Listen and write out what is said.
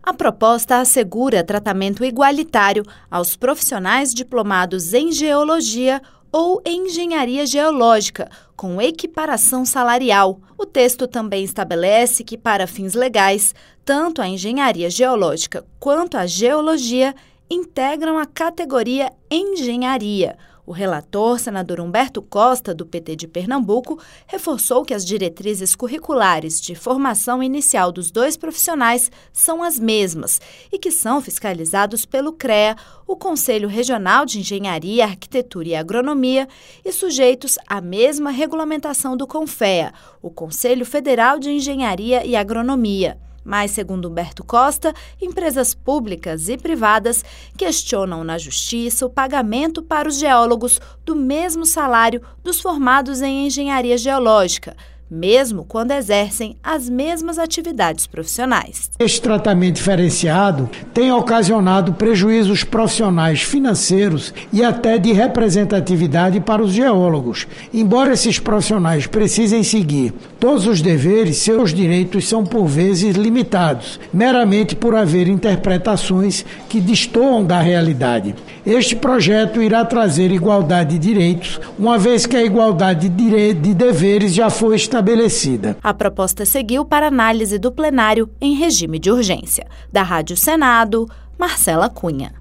A proposta assegura tratamento igualitário aos profissionais diplomados em geologia ou engenharia geológica, com equiparação salarial. O texto também estabelece que, para fins legais, tanto a engenharia geológica quanto a geologia integram a categoria engenharia. O relator, senador Humberto Costa, do PT de Pernambuco, reforçou que as diretrizes curriculares de formação inicial dos dois profissionais são as mesmas e que são fiscalizados pelo CREA, o Conselho Regional de Engenharia, Arquitetura e Agronomia, e sujeitos à mesma regulamentação do CONFEA, o Conselho Federal de Engenharia e Agronomia. Mas, segundo Humberto Costa, empresas públicas e privadas questionam na Justiça o pagamento para os geólogos do mesmo salário dos formados em engenharia geológica, mesmo quando exercem as mesmas atividades profissionais. Este tratamento diferenciado tem ocasionado prejuízos profissionais financeiros e até de representatividade para os geólogos. Embora esses profissionais precisem seguir todos os deveres, seus direitos são por vezes limitados, meramente por haver interpretações que destoam da realidade. Este projeto irá trazer igualdade de direitos, uma vez que a igualdade de deveres já foi estabelecida. A proposta seguiu para análise do plenário em regime de urgência. Da Rádio Senado, Marcela Cunha.